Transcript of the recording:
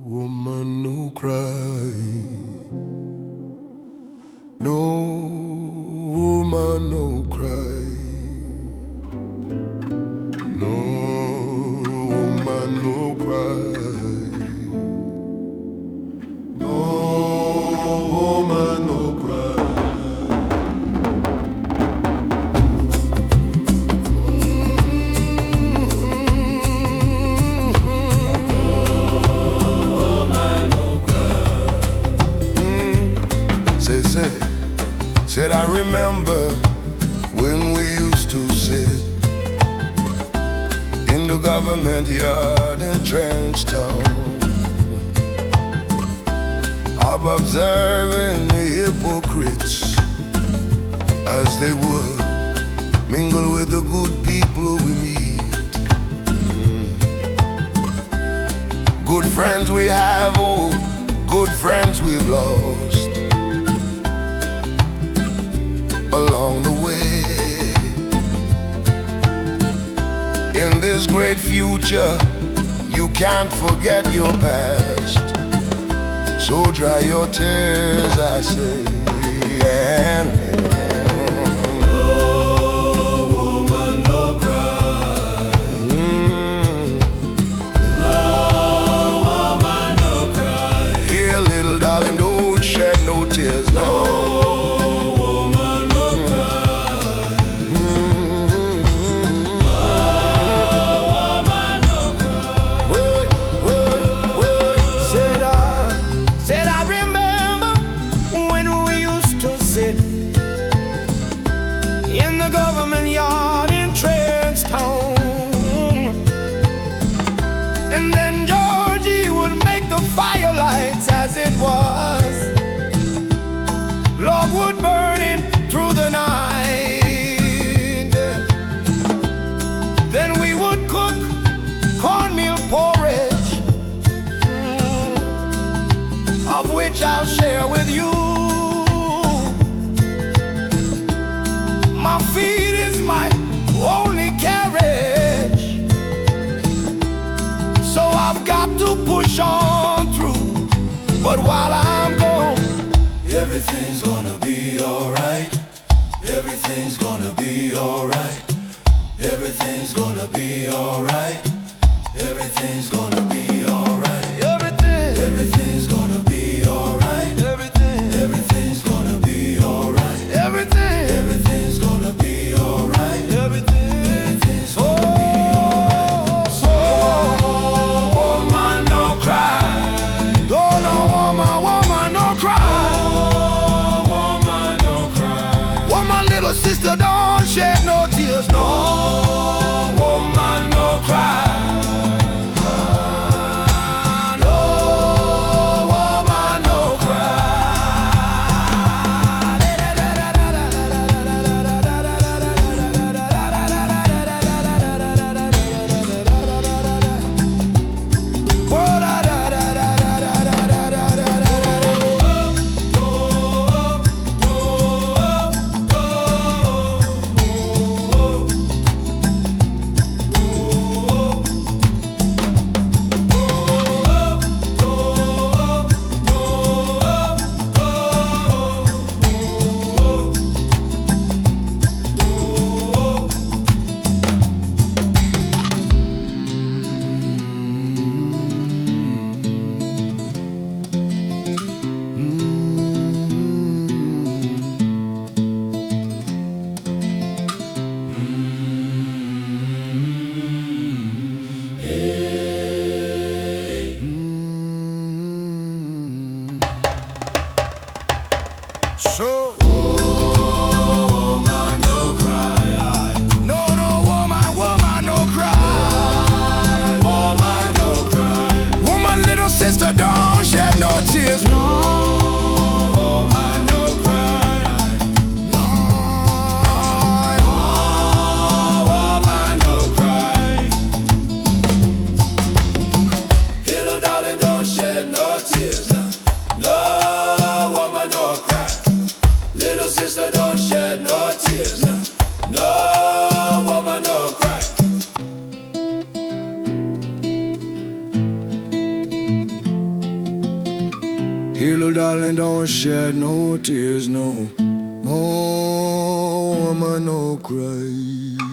woman no cry. No woman no cry. No woman no cry. No woman no cry. Said I remember when we used to sit in the government yard in Trenchtown, observing the hypocrites as they would mingle with the good people we meet. Good friends we have, oh, good friends we've lost along the way. In this great future, you can't forget your past. So dry your tears, I say, and no woman no cry. No woman no cry. Here, little darling, don't shed no tears, no. In the government yard in Trenchtown, and then Georgie would make the firelights as it was. Love would burning through the night. Then we would cook cornmeal porridge, of which I'll share with you. My feet is my only carriage, so I've got to push on through. But while I'm gone, everything's gonna be alright. Everything's gonna be alright. Everything's gonna be alright. Everything's gonna be alright. Everything's gonna be alright. Everything's gonna be alright. Everything's gonna be alright. Everything's gonna be alright. So, woman, no cry. Oh, no, woman, no cry. Oh, woman, no cry. Woman, little sister, don't shed no tears. No, woman, no cry. Here, little darling, don't shed no tears, no. Oh, woman, no cry.